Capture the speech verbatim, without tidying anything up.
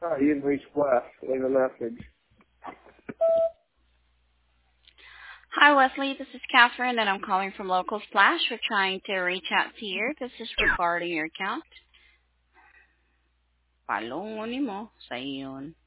Oh, you've reached Wes. Leave a message. Hi, Wesley. This is Catherine, and I'm calling from Local Splash. We're trying to reach out to you. This is regarding your account. Palong mo sa iyon.